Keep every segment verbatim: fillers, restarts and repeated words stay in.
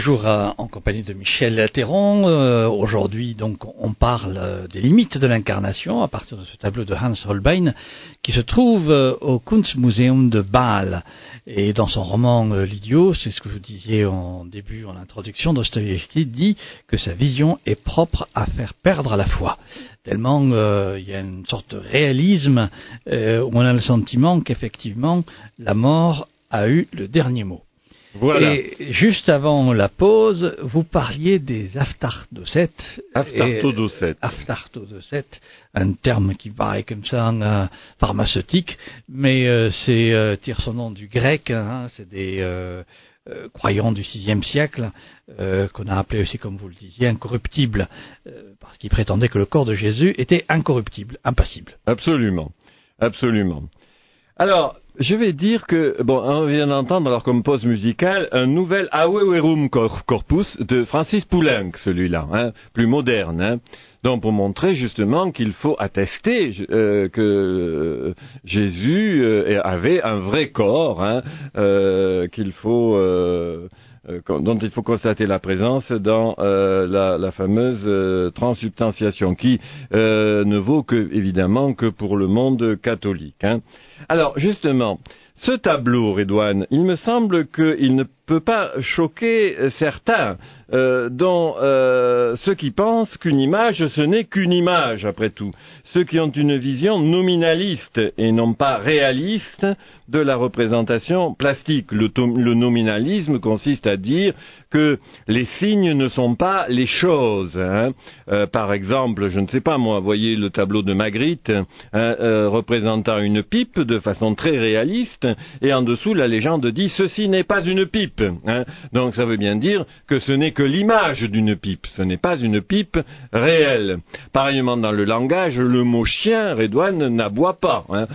toujours euh, en compagnie de Michel Théron. Euh, aujourd'hui, donc, on parle euh, des limites de l'incarnation à partir de ce tableau de Hans Holbein qui se trouve euh, au Kunstmuseum de Bâle. Et dans son roman euh, L'Idiot, c'est ce que vous disiez en début, en introduction, Dostoïevski dit que sa vision est propre à faire perdre la foi. Tellement euh, il y a une sorte de réalisme euh, où on a le sentiment qu'effectivement la mort a eu le dernier mot. Voilà. Et juste avant la pause, vous parliez des aftartodocètes. Aftartodocètes. Aftartodocètes, un terme qui paraît comme ça euh, pharmaceutique, mais euh, c'est euh, tire son nom du grec. Hein, c'est des euh, euh, croyants du sixième siècle euh, qu'on a appelé aussi, comme vous le disiez, incorruptibles, euh, parce qu'ils prétendaient que le corps de Jésus était incorruptible, impassible. Absolument, absolument. Alors, je vais dire que, bon, on vient d'entendre, alors comme pause musicale, un nouvel Auerum Corpus de Francis Poulenc, celui-là, hein, plus moderne, hein. Donc, pour montrer justement qu'il faut attester euh, que euh, Jésus euh, avait un vrai corps, hein, euh, qu'il faut... Euh, Euh, dont il faut constater la présence dans euh, la, la fameuse euh, transsubstantiation, qui euh, ne vaut que évidemment que pour le monde catholique. Hein. Alors justement, ce tableau, Redouane, il me semble qu'il ne peut pas choquer certains, euh, dont euh, ceux qui pensent qu'une image, ce n'est qu'une image, après tout. Ceux qui ont une vision nominaliste et non pas réaliste de la représentation plastique. Le, to- le nominalisme consiste à dire que les signes ne sont pas les choses. Hein. Euh, par exemple, je ne sais pas moi, voyez le tableau de Magritte, hein, euh, représentant une pipe de façon très réaliste, et en dessous la légende dit « ceci n'est pas une pipe ». Hein. Donc ça veut bien dire que ce n'est que l'image d'une pipe, ce n'est pas une pipe réelle. Pareillement dans le langage, le mot chien, Redouane, n'aboie pas. Hein.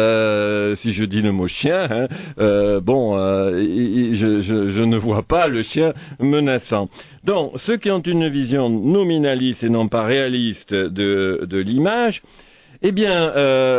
Euh, si je dis le mot chien, hein, euh, bon, euh, je, je, je ne vois pas le chien menaçant. Donc ceux qui ont une vision nominaliste et non pas réaliste de, de l'image, eh bien,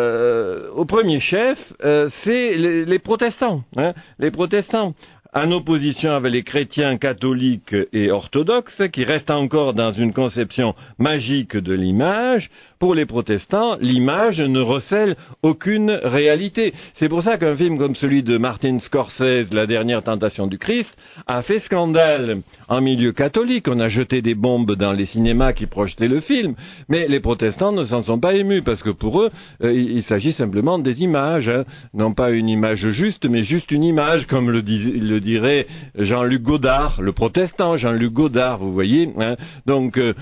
euh, au premier chef, euh, c'est les, les protestants, hein, les protestants. En opposition avec les chrétiens catholiques et orthodoxes, qui restent encore dans une conception magique de l'image, pour les protestants, l'image ne recèle aucune réalité. C'est pour ça qu'un film comme celui de Martin Scorsese, La dernière tentation du Christ, a fait scandale en milieu catholique. On a jeté des bombes dans les cinémas qui projetaient le film, mais les protestants ne s'en sont pas émus, parce que pour eux, euh, il, il s'agit simplement des images, hein. Non pas une image juste, mais juste une image, comme le, dis, le dirait Jean-Luc Godard, le protestant Jean-Luc Godard, vous voyez. Hein. Donc, euh,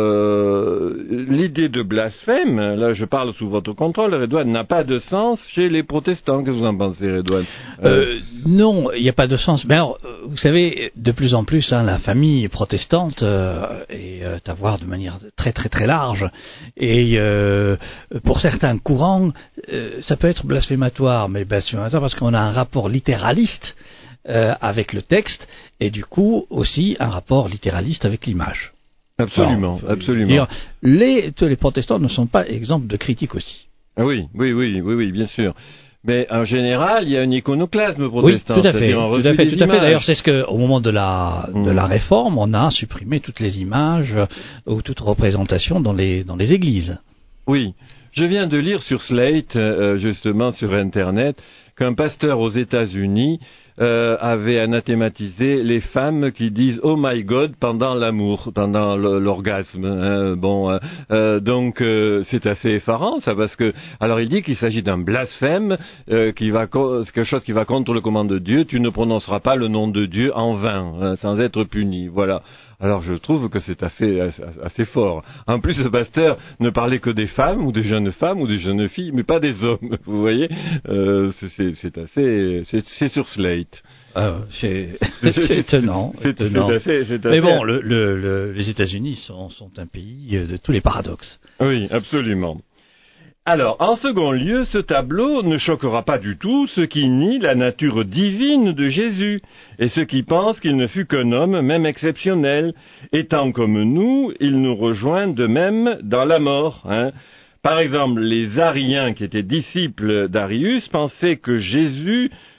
euh, l'idée de blasphème, là je parle sous votre contrôle, Redouane, n'a pas de sens chez les protestants. Qu'est-ce que vous en pensez, Redouane? euh, euh, Non, il n'y a pas de sens. Mais alors, vous savez, de plus en plus, hein, la famille protestante euh, est euh, à voir de manière très très très large. Et euh, pour certains courants, euh, ça peut être blasphématoire, mais blasphématoire parce qu'on a un rapport littéraliste euh, avec le texte, et du coup aussi un rapport littéraliste avec l'image. Absolument, Alors, absolument. Dire, les, les protestants ne sont pas exemples de critique aussi. Ah oui, oui, oui, oui, oui, bien sûr. Mais en général, il y a un iconoclasme protestant. Oui, tout à fait, tout tout à fait, tout à fait. D'ailleurs, c'est ce que, au moment de la mmh. de la réforme, on a supprimé toutes les images euh, ou toute représentation dans les dans les églises. Oui, je viens de lire sur Slate, euh, justement sur Internet, qu'un pasteur aux États-Unis euh, avait anathématisé les femmes qui disent « Oh my God » pendant l'amour, pendant l'orgasme. Hein, bon, euh, euh, donc euh, c'est assez effarant ça, parce que alors il dit qu'il s'agit d'un blasphème, euh, qui va quelque chose qui va contre le commandement de Dieu. Tu ne prononceras pas le nom de Dieu en vain, hein, sans être puni. Voilà. Alors je trouve que c'est assez, assez fort. En plus, ce pasteur ne parlait que des femmes, ou des jeunes femmes, ou des jeunes filles, mais pas des hommes. Vous voyez, euh, c'est, c'est assez, c'est, c'est sur Slate. Euh, c'est, c'est étonnant. C'est, étonnant. C'est assez, c'est assez... Mais bon, le, le, le, les États-Unis sont, sont un pays de tous les paradoxes. Oui, absolument. Alors, en second lieu, ce tableau ne choquera pas du tout ceux qui nient la nature divine de Jésus, et ceux qui pensent qu'il ne fut qu'un homme, même exceptionnel. Étant comme nous, il nous rejoint de même dans la mort. Hein. Par exemple, les Ariens, qui étaient disciples d'Arius, pensaient que Jésus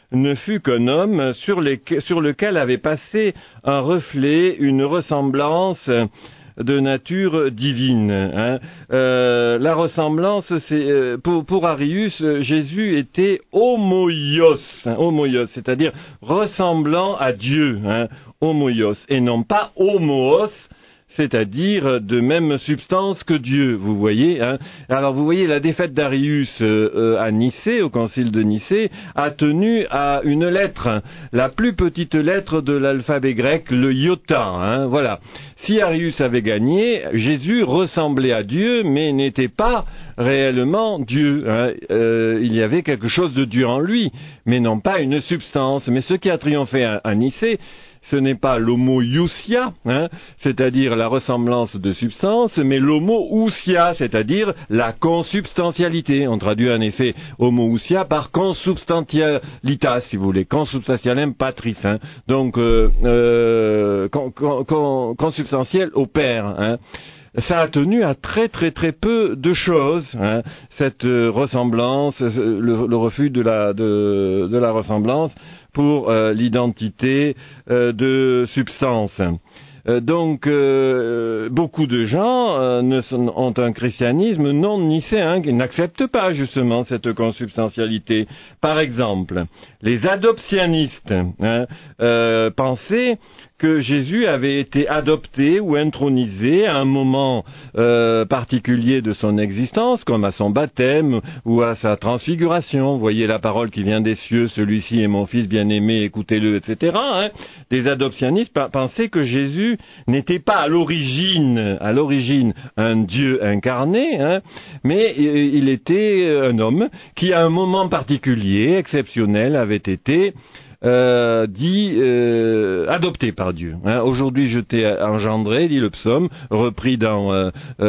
ne fut qu'un homme sur, les, sur lequel avait passé un reflet, une ressemblance de nature divine. Hein. Euh, la ressemblance, c'est euh, pour, pour Arius, Jésus était homoios, hein, homoios, c'est-à-dire ressemblant à Dieu, hein, homoios, et non pas homoos, c'est-à-dire de même substance que Dieu, vous voyez. Hein. Alors vous voyez, la défaite d'Arius euh, euh, à Nicée, au concile de Nicée, a tenu à une lettre, la plus petite lettre de l'alphabet grec, le iota. Hein, voilà. Si Arius avait gagné, Jésus ressemblait à Dieu, mais n'était pas réellement Dieu. Hein. Euh, il y avait quelque chose de Dieu en lui, mais non pas une substance. Mais ce qui a triomphé à, à Nicée, ce n'est pas l'homoiousia, hein, c'est-à-dire la ressemblance de substance, mais l'homoousia, c'est-à-dire la consubstantialité. On traduit en effet homoousia par consubstantialitas, si vous voulez, consubstantialem patris, hein, donc euh, euh, con, con, con, consubstantiel au Père. Hein. Ça a tenu à très très très peu de choses, hein, cette euh, ressemblance, le, le refus de la, de, de la ressemblance pour euh, l'identité euh, de substance. Euh, donc, euh, beaucoup de gens euh, ne sont, ont un christianisme non nicéen, qui n'acceptent pas justement cette consubstantialité. Par exemple, les adoptionnistes hein, euh, pensaient que Jésus avait été adopté ou intronisé à un moment euh, particulier de son existence, comme à son baptême ou à sa transfiguration. Vous voyez la parole qui vient des cieux, celui-ci est mon fils bien-aimé, écoutez-le, et cetera. Hein. Des adoptionnistes p- pensaient que Jésus n'était pas à l'origine, à l'origine un Dieu incarné, hein, mais il était un homme qui à un moment particulier, exceptionnel, avait été Euh, dit euh, adopté par Dieu. Hein. Aujourd'hui, je t'ai engendré, dit le psaume, repris dans euh,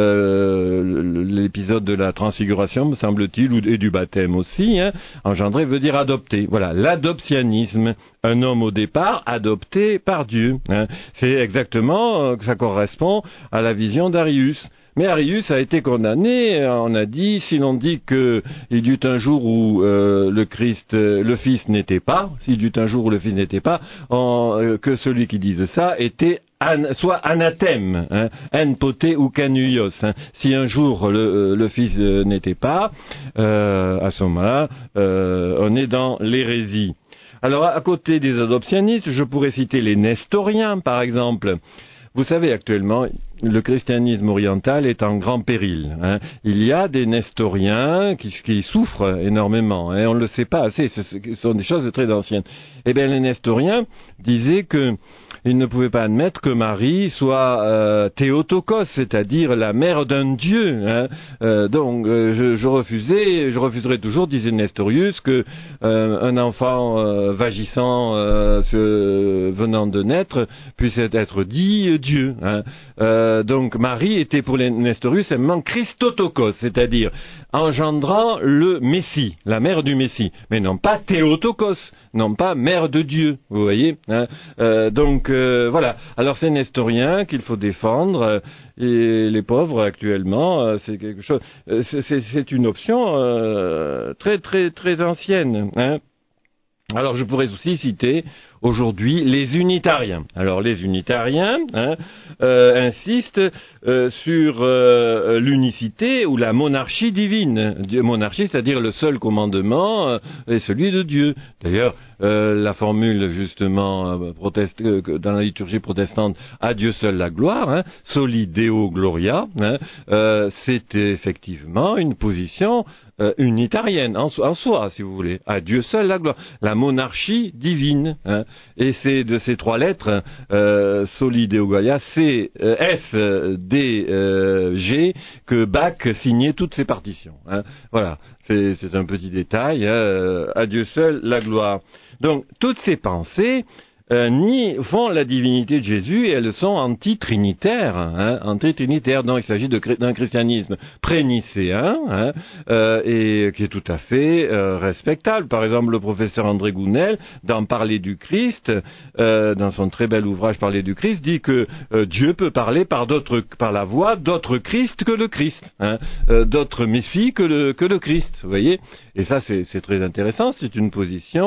euh, l'épisode de la transfiguration, me semble-t-il, ou, et du baptême aussi. Hein. Engendré veut dire adopté. Voilà, l'adoptionnisme, un homme au départ adopté par Dieu. Hein. C'est exactement, euh, ça correspond à la vision d'Arius. Mais Arius a été condamné, on a dit, si l'on dit qu'il y eut un jour où euh, le Christ, euh, le Fils n'était pas, s'il y eut un jour où le Fils n'était pas, en, euh, que celui qui disait ça était an, soit anathème, hein, en poté ou canuios. Hein. Si un jour le, le Fils euh, n'était pas, euh, à ce moment-là, euh, on est dans l'hérésie. Alors, à côté des adoptionnistes, je pourrais citer les nestoriens, par exemple. Vous savez, actuellement, le christianisme oriental est en grand péril. Hein. Il y a des nestoriens qui, qui souffrent énormément, et hein, on ne le sait pas assez, ce sont des choses très anciennes. Eh bien, les nestoriens disaient que ils ne pouvaient pas admettre que Marie soit euh, Théotokos, c'est-à-dire la mère d'un dieu. Hein. Euh, donc, euh, je, je refusais, je refuserai toujours, disait Nestorius, que euh, un enfant euh, vagissant euh, se, venant de naître puisse être dit euh, Dieu. Hein. Euh, donc, Marie était pour les Nestorius simplement Christotokos, c'est-à-dire engendrant le Messie, la mère du Messie, mais non pas Théotokos, non pas mère de Dieu. Vous voyez. Hein. Euh, donc Euh, voilà. Alors c'est nestorien qu'il faut défendre euh, et les pauvres actuellement, euh, c'est quelque chose. Euh, c'est, c'est, c'est une option euh, très très très ancienne. Hein. Alors je pourrais aussi citer aujourd'hui les unitariens. Alors les unitariens hein, euh, insistent euh, sur euh, l'unicité ou la monarchie divine. Dieu, monarchie, c'est-à-dire le seul commandement euh, est celui de Dieu. D'ailleurs, euh, la formule justement euh, proteste, euh, dans la liturgie protestante, à Dieu seul la gloire, hein, soli Deo gloria, hein, euh, c'est effectivement une position euh, unitarienne en, en soi, si vous voulez. À Dieu seul la gloire. La monarchie divine. Hein. Et c'est de ces trois lettres, euh, Soli Deo Gloria, C, euh, S, D, euh, G, que Bach signait toutes ses partitions. Hein. Voilà, c'est, c'est un petit détail. Hein. À Dieu seul la gloire. Donc, toutes ces pensées Euh, ni font la divinité de Jésus et elles sont anti-trinitaires, hein, anti-trinitaires. Donc il s'agit de, d'un christianisme pré-nicéen hein, euh, et qui est tout à fait euh, respectable. Par exemple, le professeur André Gounel, dans Parler du Christ, euh, dans son très bel ouvrage Parler du Christ, dit que euh, Dieu peut parler par d'autres, par la voix d'autres Christ que le Christ, hein, euh, d'autres Messie que le que le Christ. Vous voyez. Et ça c'est, c'est très intéressant. C'est une position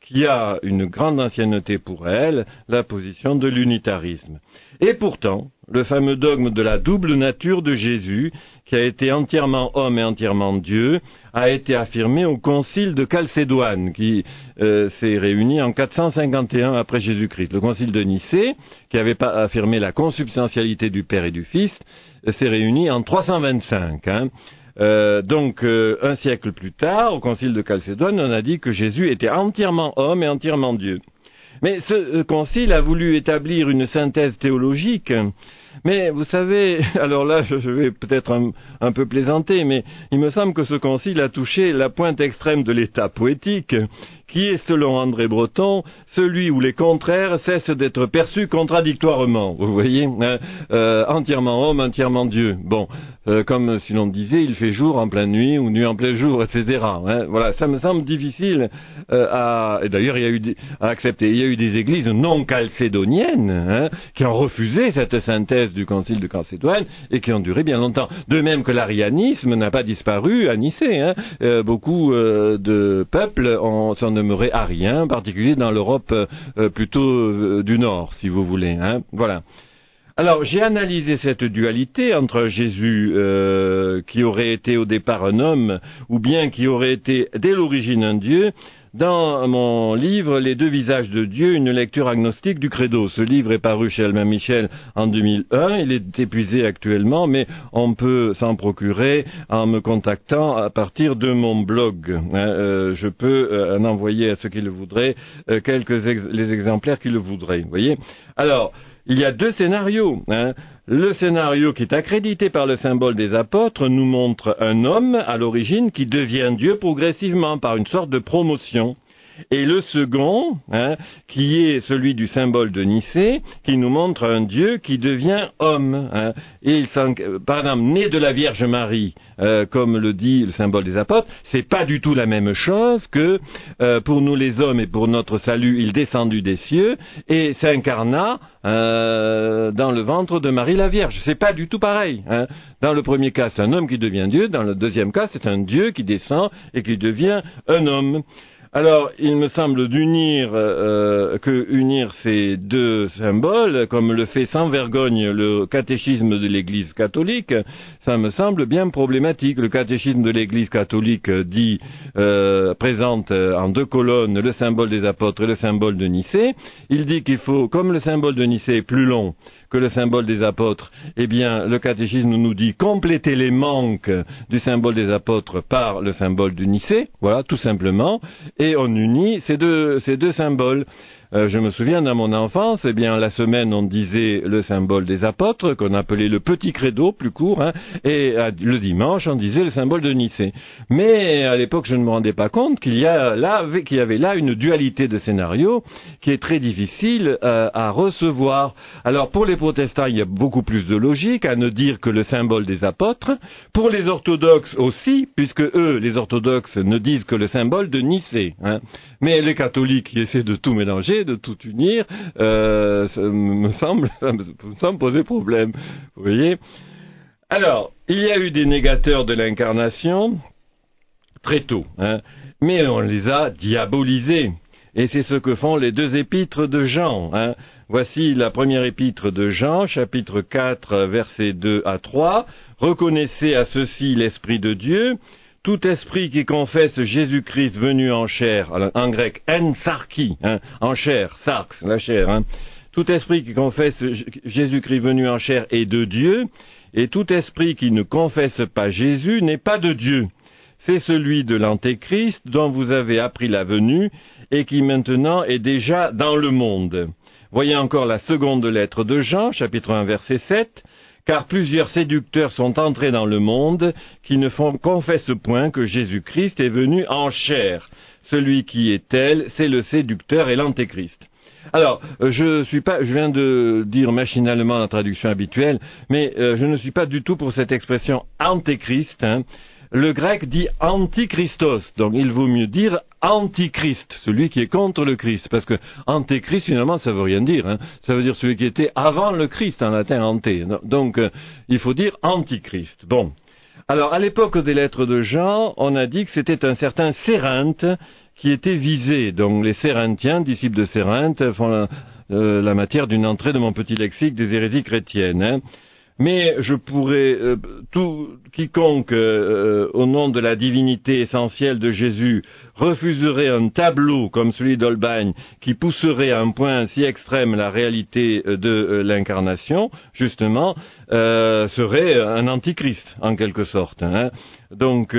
qui a une grande ancienneté pour elle, la position de l'unitarisme. Et pourtant, le fameux dogme de la double nature de Jésus, qui a été entièrement homme et entièrement Dieu, a été affirmé au concile de Chalcédoine, qui euh, s'est réuni en quatre cent cinquante et un après Jésus-Christ. Le concile de Nicée, qui avait pas affirmé la consubstantialité du Père et du Fils, euh, s'est réuni en trois cent vingt-cinq. Hein. Euh, donc, euh, un siècle plus tard, au concile de Chalcédoine, on a dit que Jésus était entièrement homme et entièrement Dieu. Mais ce euh, concile a voulu établir une synthèse théologique. Mais vous savez, alors là, je vais peut-être un, un peu plaisanter, mais il me semble que ce concile a touché la pointe extrême de l'état poétique, qui est, selon André Breton, celui où les contraires cessent d'être perçus contradictoirement. Vous voyez, hein, euh, entièrement homme, entièrement Dieu. Bon, euh, comme si l'on disait, il fait jour en pleine nuit ou nuit en plein jour, et cetera. Hein, voilà, ça me semble difficile euh, à, et d'ailleurs, il y a eu des, à accepter. Il y a eu des églises non chalcédoniennes hein, qui ont refusé cette synthèse du concile de Chalcédoine et qui ont duré bien longtemps. De même que l'arianisme n'a pas disparu à Nicée. Hein. Euh, beaucoup euh, de peuples ont, sont demeurés ariens, en particulier dans l'Europe euh, plutôt euh, du Nord, si vous voulez. Hein. Voilà. Alors, j'ai analysé cette dualité entre Jésus, euh, qui aurait été au départ un homme, ou bien qui aurait été dès l'origine un Dieu, dans mon livre « Les deux visages de Dieu, une lecture agnostique du credo ». Ce livre est paru chez Albin Michel en deux mille un. Il est épuisé actuellement, mais on peut s'en procurer en me contactant à partir de mon blog. Hein, euh, je peux euh, en envoyer à ceux qui le voudraient euh, quelques ex- les exemplaires qui le voudraient. Vous voyez ? Alors, il y a deux scénarios. Hein. Le scénario qui est accrédité par le symbole des apôtres nous montre un homme à l'origine qui devient Dieu progressivement par une sorte de promotion. Et le second, hein, qui est celui du symbole de Nicée, qui nous montre un Dieu qui devient homme. Hein. Et il par exemple, né de la Vierge Marie, euh, comme le dit le symbole des apôtres, c'est pas du tout la même chose que euh, pour nous les hommes et pour notre salut, il descendu des cieux et s'incarna euh, dans le ventre de Marie la Vierge. C'est pas du tout pareil. Hein. Dans le premier cas, c'est un homme qui devient Dieu. Dans le deuxième cas, c'est un Dieu qui descend et qui devient un homme. Alors, il me semble d'unir euh, que unir ces deux symboles, comme le fait sans vergogne le catéchisme de l'Église catholique, ça me semble bien problématique. Le catéchisme de l'Église catholique dit euh, présente en deux colonnes le symbole des apôtres et le symbole de Nicée. Il dit qu'il faut, comme le symbole de Nicée est plus long que le symbole des apôtres, eh bien, le catéchisme nous dit compléter les manques du symbole des apôtres par le symbole de Nicée, voilà, tout simplement, et on unit ces deux, ces deux symboles. Euh, je me souviens, dans mon enfance, eh bien, la semaine, on disait le symbole des apôtres, qu'on appelait le petit credo, plus court, hein, et euh, le dimanche, on disait le symbole de Nicée. Mais, à l'époque, je ne me rendais pas compte qu'il y a là, qu'il y avait là une dualité de scénario qui est très difficile euh, à recevoir. Alors, pour les protestants, il y a beaucoup plus de logique à ne dire que le symbole des apôtres. Pour les orthodoxes aussi, puisque eux, les orthodoxes, ne disent que le symbole de Nicée, hein. Mais les catholiques qui essaient de tout mélanger, de tout unir, euh, ça me semble, ça me semble poser problème. Vous voyez ? Alors, il y a eu des négateurs de l'incarnation très tôt, hein, mais on les a diabolisés. Et c'est ce que font les deux épîtres de Jean. Hein. Voici la première épître de Jean, chapitre quatre, versets deux à trois. « Reconnaissez à ceci l'Esprit de Dieu. Tout esprit qui confesse Jésus-Christ venu en chair, en grec, en sarki, hein, en chair, sarx, la chair, hein. Tout esprit qui confesse Jésus-Christ venu en chair est de Dieu, et tout esprit qui ne confesse pas Jésus n'est pas de Dieu. C'est celui de l'Antéchrist dont vous avez appris la venue et qui maintenant est déjà dans le monde. Voyez encore la seconde lettre de Jean, chapitre un, verset sept. Car plusieurs séducteurs sont entrés dans le monde qui ne font confesse point que Jésus-Christ est venu en chair. Celui qui est tel, c'est le séducteur et l'antéchrist. Alors, je suis pas, je viens de dire machinalement la traduction habituelle, mais euh, je ne suis pas du tout pour cette expression antéchrist. Hein. Le grec dit antichristos, donc il vaut mieux dire antichrist, celui qui est contre le Christ, parce que antéchrist finalement ça veut rien dire, hein. Ça veut dire celui qui était avant le Christ, en latin anté, donc euh, il faut dire antichrist. Bon, alors à l'époque des lettres de Jean, on a dit que c'était un certain Cérinthe qui étaient visés. Donc les Cérinthiens, disciples de Cérinthe, font la, euh, la matière d'une entrée de mon petit lexique des hérésies chrétiennes. Hein. Mais je pourrais, euh, tout quiconque, euh, au nom de la divinité essentielle de Jésus, refuserait un tableau comme celui d'Holbein, qui pousserait à un point si extrême la réalité de euh, l'incarnation, justement, euh, serait un antichrist, en quelque sorte. Hein. Donc,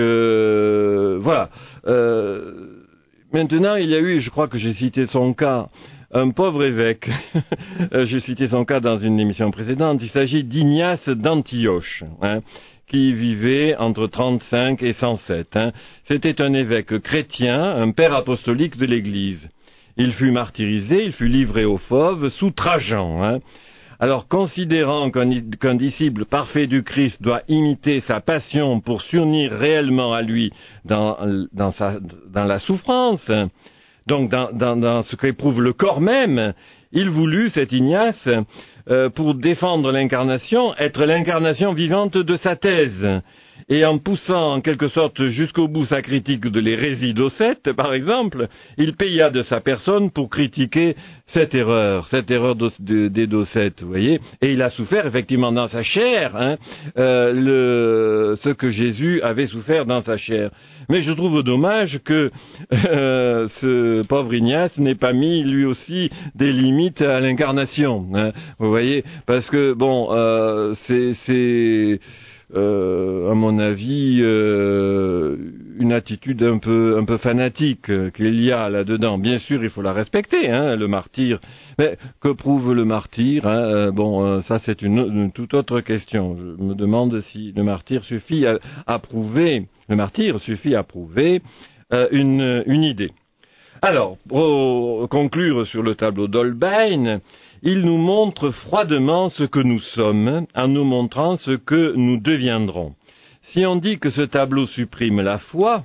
euh, voilà. Euh, maintenant, il y a eu, je crois que j'ai cité son cas, un pauvre évêque, j'ai cité son cas dans une émission précédente, il s'agit d'Ignace d'Antioche, hein, qui vivait entre trente-cinq et cent sept. Hein. C'était un évêque chrétien, un père apostolique de l'Église. Il fut martyrisé, il fut livré aux fauves sous Trajan. Hein. Alors, considérant qu'un, qu'un disciple parfait du Christ doit imiter sa passion pour s'unir réellement à lui dans, dans, sa, dans la souffrance, hein, donc dans, dans, dans ce qu'éprouve le corps même, il voulut, cet Ignace, euh, pour défendre l'incarnation, être l'incarnation vivante de sa thèse. Et en poussant en quelque sorte jusqu'au bout sa critique de l'hérésie d'Ocète, par exemple, il paya de sa personne pour critiquer cette erreur, cette erreur des d'Ocète, vous voyez. Et il a souffert effectivement dans sa chair, hein, euh, le, ce que Jésus avait souffert dans sa chair. Mais je trouve dommage que euh, ce pauvre Ignace n'ait pas mis lui aussi des limites à l'incarnation, hein, vous voyez, parce que bon, euh, c'est... c'est Euh, à mon avis, euh, une attitude un peu, un peu fanatique euh, qu'il y a là-dedans. Bien sûr, il faut la respecter, hein, le martyr. Mais que prouve le martyr, hein, euh, bon, euh, ça c'est une, une toute autre question. Je me demande si le martyr suffit à, à prouver, le martyr suffit à prouver euh, une, une idée. Alors, pour conclure sur le tableau d'Holbein, il nous montre froidement ce que nous sommes, en nous montrant ce que nous deviendrons. Si on dit que ce tableau supprime la foi,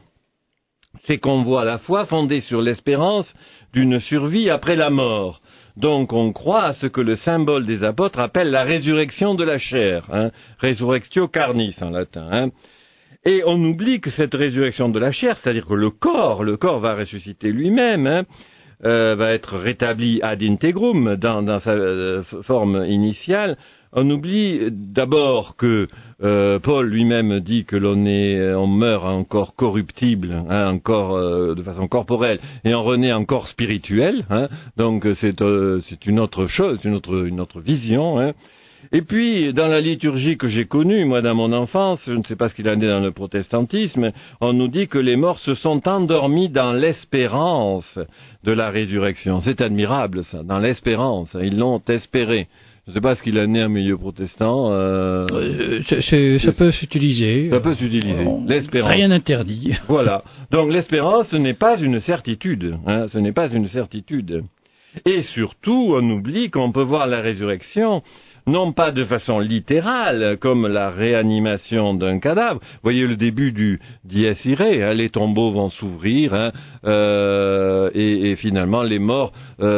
c'est qu'on voit la foi fondée sur l'espérance d'une survie après la mort. Donc on croit à ce que le symbole des apôtres appelle la résurrection de la chair, hein, resurrectio carnis en latin. Hein. Et on oublie que cette résurrection de la chair, c'est-à-dire que le corps, le corps va ressusciter lui-même, hein, Euh, va être rétabli ad integrum dans, dans sa euh, forme initiale. On oublie d'abord que euh, Paul lui-même dit que l'on est, on meurt en corps corruptible, hein, en corps euh, de façon corporelle, et on renaît en corps spirituel. Hein, donc c'est, euh, c'est une autre chose, une autre, une autre vision. Hein. Et puis, dans la liturgie que j'ai connue, moi, dans mon enfance, je ne sais pas ce qu'il en est dans le protestantisme, on nous dit que les morts se sont endormis dans l'espérance de la résurrection. C'est admirable, ça, dans l'espérance. Ils l'ont espéré. Je ne sais pas ce qu'il en est en milieu protestant. Euh... Euh, c'est, c'est, ça peut s'utiliser. Ça peut s'utiliser. On... L'espérance. Rien n'interdit. Voilà. Donc, l'espérance, ce n'est pas une certitude. Hein, ce n'est pas une certitude. Et surtout, on oublie qu'on peut voir la résurrection non pas de façon littérale, comme la réanimation d'un cadavre. Vous voyez le début du Dies Irae, hein, les tombeaux vont s'ouvrir, hein, euh, et, et finalement les morts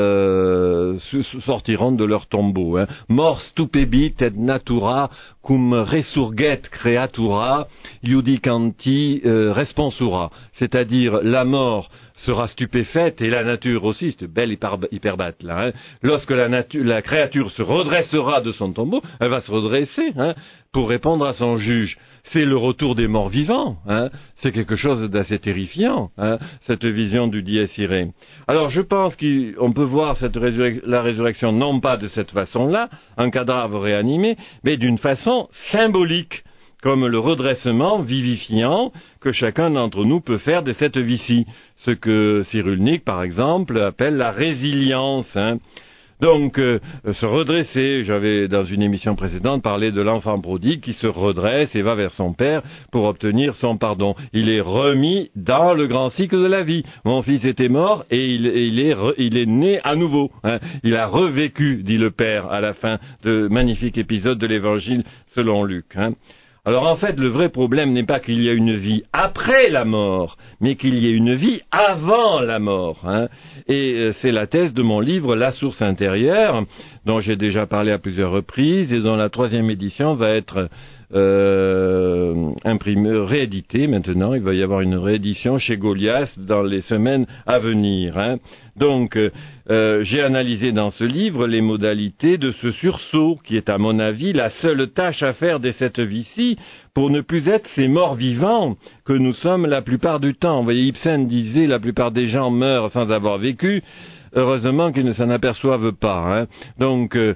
euh, sortiront de leurs tombeaux. Hein. Mors stupebit et natura cum resurget creatura iudicanti euh, responsura. C'est-à-dire la mort sera stupéfaite et la nature aussi, c'est belle hyperbate là. Hein. Lorsque la, nature, la créature se redressera de son tombeau, elle va se redresser hein, pour répondre à son juge. C'est le retour des morts vivants. Hein. C'est quelque chose d'assez terrifiant, hein, cette vision du Dies Irae. Alors je pense qu'on peut voir cette résurrec- la résurrection non pas de cette façon-là, un cadavre réanimé, mais d'une façon symbolique, comme le redressement vivifiant que chacun d'entre nous peut faire de cette vie-ci. Ce que Cyrulnik, par exemple, appelle la résilience. Hein. Donc, euh, se redresser, j'avais dans une émission précédente parlé de l'enfant prodigue qui se redresse et va vers son père pour obtenir son pardon. Il est remis dans le grand cycle de la vie. Mon fils était mort et il, et il, est, re, il est né à nouveau. Hein. Il a revécu, dit le père à la fin de magnifique épisode de l'Évangile selon Luc. Hein. Alors en fait, le vrai problème n'est pas qu'il y a une vie après la mort, mais qu'il y ait une vie avant la mort. Hein. Et euh, c'est la thèse de mon livre « La source intérieure », dont j'ai déjà parlé à plusieurs reprises et dont la troisième édition va être euh, imprimé, réédité maintenant. Il va y avoir une réédition chez Goliath dans les semaines à venir. Hein. Donc, euh, j'ai analysé dans ce livre les modalités de ce sursaut, qui est à mon avis la seule tâche à faire dès cette vie-ci, pour ne plus être ces morts vivants que nous sommes la plupart du temps. Vous voyez, Ibsen disait, la plupart des gens meurent sans avoir vécu. Heureusement qu'ils ne s'en aperçoivent pas. Hein. Donc, euh,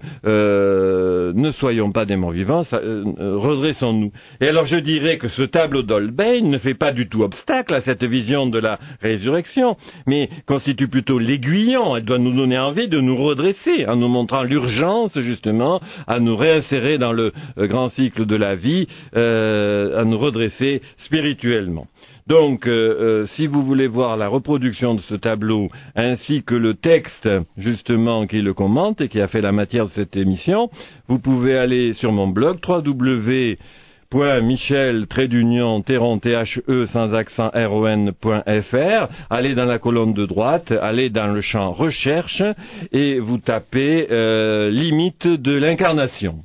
euh, ne soyons pas des morts vivants, ça, euh, redressons-nous. Et alors, je dirais que ce tableau d'Holbein ne fait pas du tout obstacle à cette vision de la résurrection, mais constitue plutôt l'aiguillon. Elle doit nous donner envie de nous redresser, en nous montrant l'urgence, justement, à nous réinsérer dans le euh, grand cycle de la vie, euh, à nous redresser spirituellement. Donc, euh, euh, si vous voulez voir la reproduction de ce tableau, ainsi que le texte, justement, qui le commente et qui a fait la matière de cette émission, vous pouvez aller sur mon blog, w w w point michel théron sans accent ron point f r, allez dans la colonne de droite, allez dans le champ recherche, et vous tapez euh, limite de l'incarnation.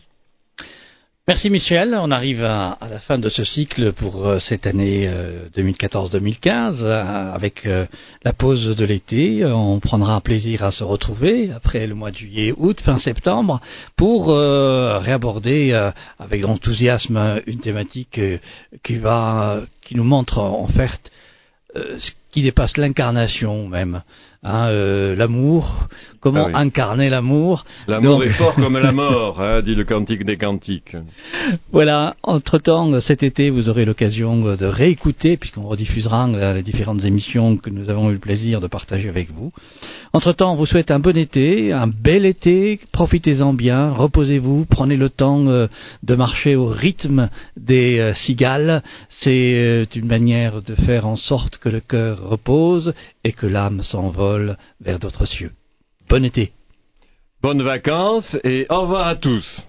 Merci Michel, on arrive à, à la fin de ce cycle pour euh, cette année euh, deux mille quatorze deux mille quinze, euh, avec euh, la pause de l'été. On prendra un plaisir à se retrouver après le mois de juillet, août, fin septembre, pour euh, réaborder euh, avec enthousiasme une thématique euh, qui va, qui nous montre en fait euh, ce qui dépasse l'incarnation même. Hein, euh, l'amour, comment ah oui. incarner l'amour. L'amour Donc... est fort comme la mort, hein, dit le Cantique des Cantiques. Voilà, entre-temps, cet été, vous aurez l'occasion de réécouter, puisqu'on rediffusera les différentes émissions que nous avons eu le plaisir de partager avec vous. Entre-temps, on vous souhaite un bon été, un bel été, profitez-en bien, reposez-vous, prenez le temps euh, de marcher au rythme des euh, cigales. C'est euh, une manière de faire en sorte que le cœur repose et que l'âme s'envole vers d'autres cieux. Bon été. Bonnes vacances et au revoir à tous.